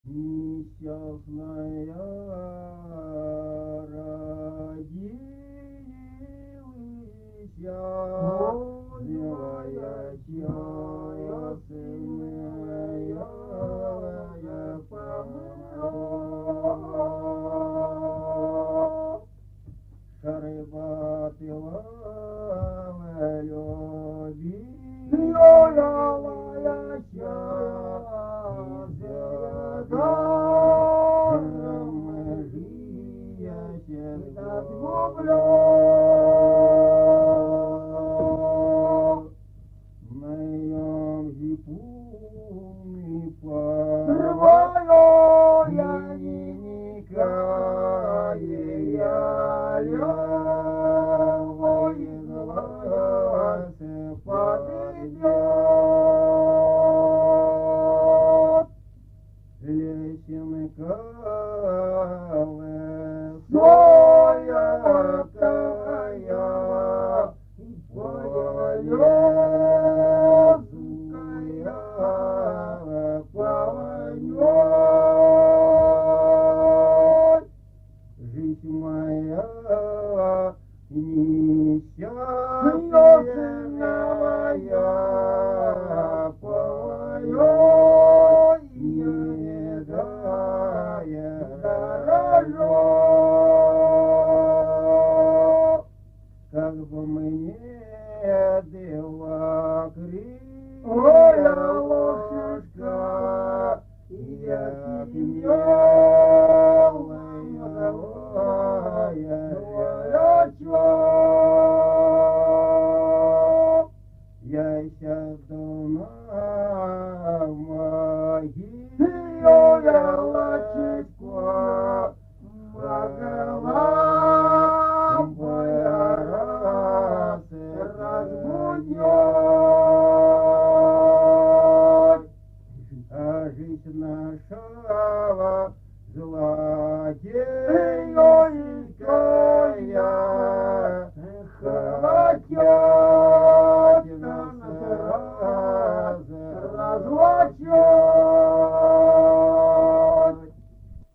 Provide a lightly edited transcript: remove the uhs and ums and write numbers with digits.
Несчастная родилась, белая чая сыная помрла. Шары попила любви, белая жизнь моя несчастная поет, не дая дорожок, как бы мне дала крылья ложка, я я сяду на могиле лачечко, могла бы раз разбудить, а жизнь наша злодей.